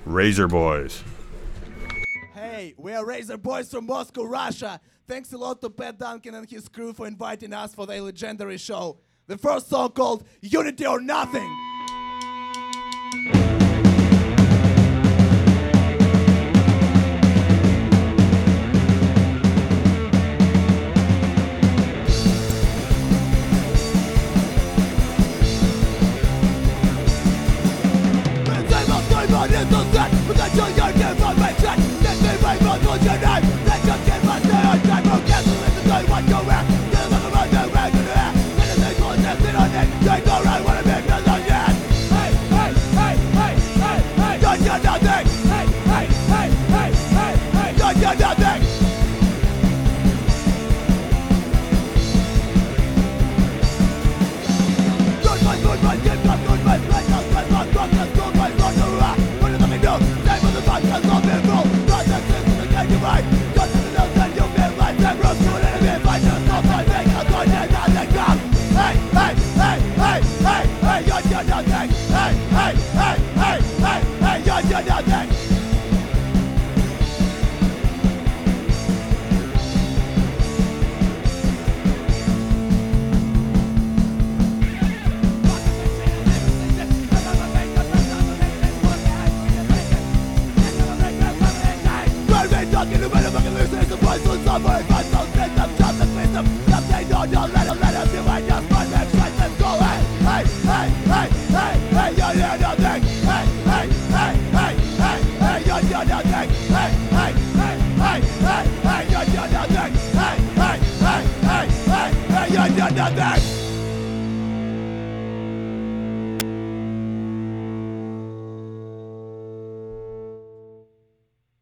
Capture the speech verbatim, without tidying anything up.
Razor Boys. Hey, we are Razor Boys from Moscow, Russia. Thanks a lot to Pat Duncan and his crew for inviting us for their legendary show. The first song called Unity or Nothing. In the middle of the music, the voice will suffer.